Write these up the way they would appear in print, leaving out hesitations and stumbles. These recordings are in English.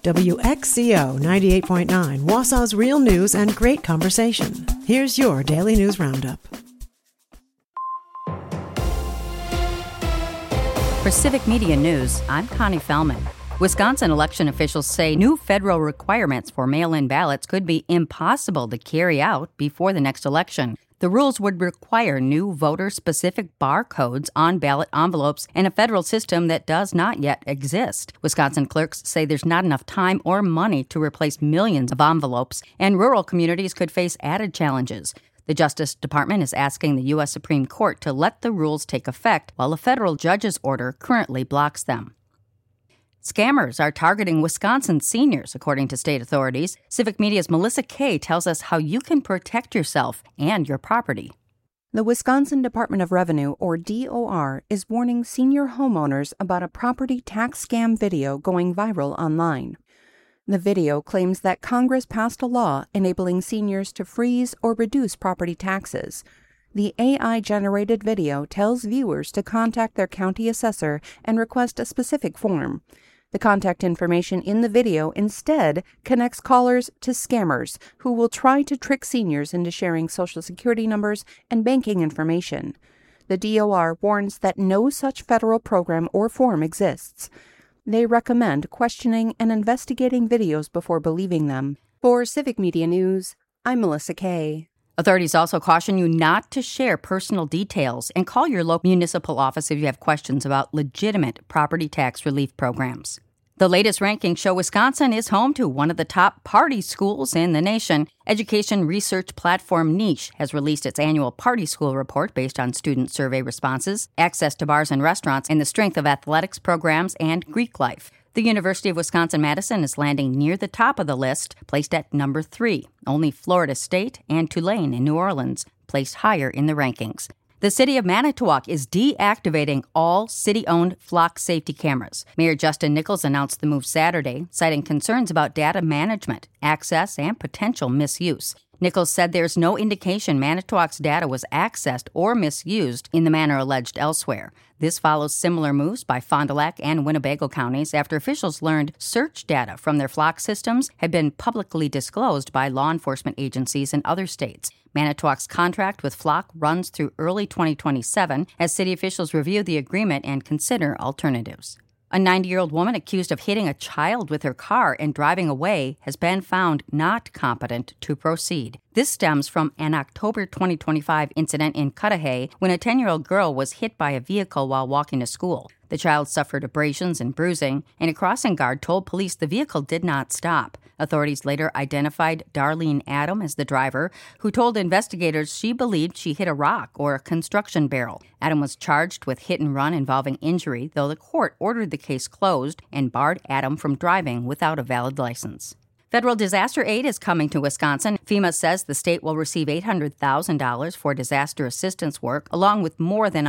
WXCO 98.9, Wausau's real news and great conversation. Here's your Daily News Roundup. For Civic Media News, I'm Connie Fellman. Wisconsin election officials say new federal requirements for mail-in ballots could be impossible to carry out before the next election. The rules would require new voter-specific barcodes on ballot envelopes in a federal system that does not yet exist. Wisconsin clerks say there's not enough time or money to replace millions of envelopes, and rural communities could face added challenges. The Justice Department is asking the U.S. Supreme Court to let the rules take effect while a federal judge's order currently blocks them. Scammers are targeting Wisconsin seniors, according to state authorities. Civic Media's Melissa Kay tells us how you can protect yourself and your property. The Wisconsin Department of Revenue, or DOR, is warning senior homeowners about a property tax scam video going viral online. The video claims that Congress passed a law enabling seniors to freeze or reduce property taxes. The AI-generated video tells viewers to contact their county assessor and request a specific form. The contact information in the video instead connects callers to scammers who will try to trick seniors into sharing Social Security numbers and banking information. The DOR warns that no such federal program or form exists. They recommend questioning and investigating videos before believing them. For Civic Media News, I'm Melissa Kay. Authorities also caution you not to share personal details and call your local municipal office if you have questions about legitimate property tax relief programs. The latest rankings show Wisconsin is home to one of the top party schools in the nation. Education research platform Niche has released its annual party school report based on student survey responses, access to bars and restaurants, and the strength of athletics programs and Greek life. The University of Wisconsin-Madison is landing near the top of the list, placed at number 3. Only Florida State and Tulane in New Orleans placed higher in the rankings. The city of Manitowoc is deactivating all city-owned flock safety cameras. Mayor Justin Nichols announced the move Saturday, citing concerns about data management, access, and potential misuse. Nichols said there's no indication Manitowoc's data was accessed or misused in the manner alleged elsewhere. This follows similar moves by Fond du Lac and Winnebago counties after officials learned search data from their flock systems had been publicly disclosed by law enforcement agencies in other states. Manitowoc's contract with Flock runs through early 2027 as city officials review the agreement and consider alternatives. A 90-year-old woman accused of hitting a child with her car and driving away has been found not competent to proceed. This stems from an October 2025 incident in Cudahy when a 10-year-old girl was hit by a vehicle while walking to school. The child suffered abrasions and bruising, and a crossing guard told police the vehicle did not stop. Authorities later identified Darlene Adam as the driver, who told investigators she believed she hit a rock or a construction barrel. Adam was charged with hit and run involving injury, though the court ordered the case closed and barred Adam from driving without a valid license. Federal disaster aid is coming to Wisconsin. FEMA says the state will receive $800,000 for disaster assistance work, along with more than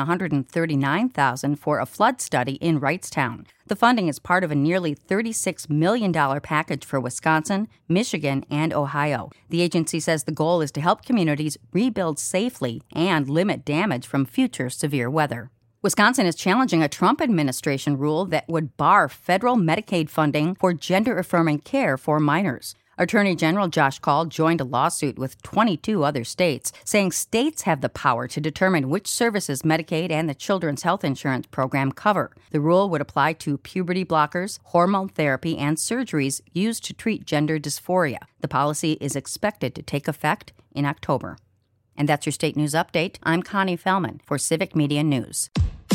$139,000 for a flood study in Wrightstown. The funding is part of a nearly $36 million package for Wisconsin, Michigan, and Ohio. The agency says the goal is to help communities rebuild safely and limit damage from future severe weather. Wisconsin is challenging a Trump administration rule that would bar federal Medicaid funding for gender-affirming care for minors. Attorney General Josh Kaul joined a lawsuit with 22 other states, saying states have the power to determine which services Medicaid and the Children's Health Insurance Program cover. The rule would apply to puberty blockers, hormone therapy, and surgeries used to treat gender dysphoria. The policy is expected to take effect in October. And that's your State News Update. I'm Connie Fellman for Civic Media News.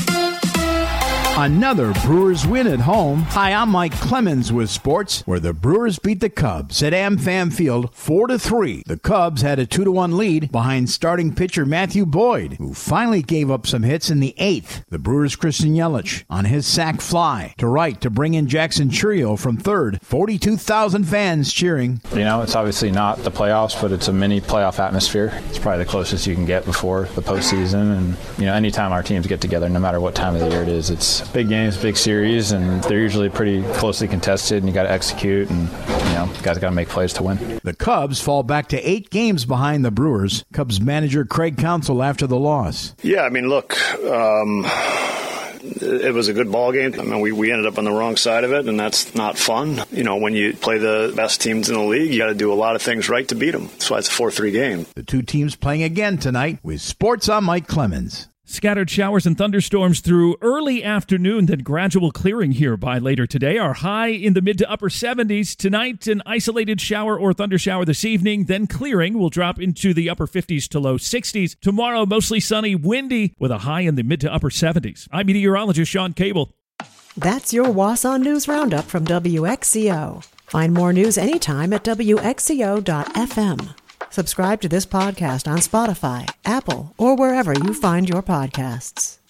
Another Brewers win at home. Hi, I'm Mike Clemens with sports, where the Brewers beat the Cubs at AmFam Field 4-3. The Cubs had a 2-1 lead behind starting pitcher Matthew Boyd, who finally gave up some hits in the 8th. The Brewers' Christian Yelich on his sac fly to right to bring in Jackson Churio from third. 42,000 fans cheering. You know, it's obviously not the playoffs, but it's a mini playoff atmosphere. It's probably the closest you can get before the postseason. And, you know, anytime our teams get together, no matter what time of the year it is, it's big games, big series, and they're usually pretty closely contested, and you got to execute, and guys got to make plays to win. The Cubs fall back to 8 games behind the Brewers. Cubs manager Craig Counsell after the loss. Yeah, I mean, look, it was a good ball game. I mean, we ended up on the wrong side of it, and that's not fun. You know, when you play the best teams in the league, you got to do a lot of things right to beat them. That's why it's a 4-3 game. The two teams playing again tonight with Sports. I'm Mike Clemens. Scattered showers and thunderstorms through early afternoon, then gradual clearing here by later today. Our high in the mid to upper 70s. Tonight, an isolated shower or thunder shower this evening, then clearing will drop into the upper 50s to low 60s. Tomorrow, mostly sunny, windy, with a high in the mid to upper 70s. I'm meteorologist Sean Cable. That's your Wausau News Roundup from WXCO. Find more news anytime at WXCO.FM. Subscribe to this podcast on Spotify, Apple, or wherever you find your podcasts.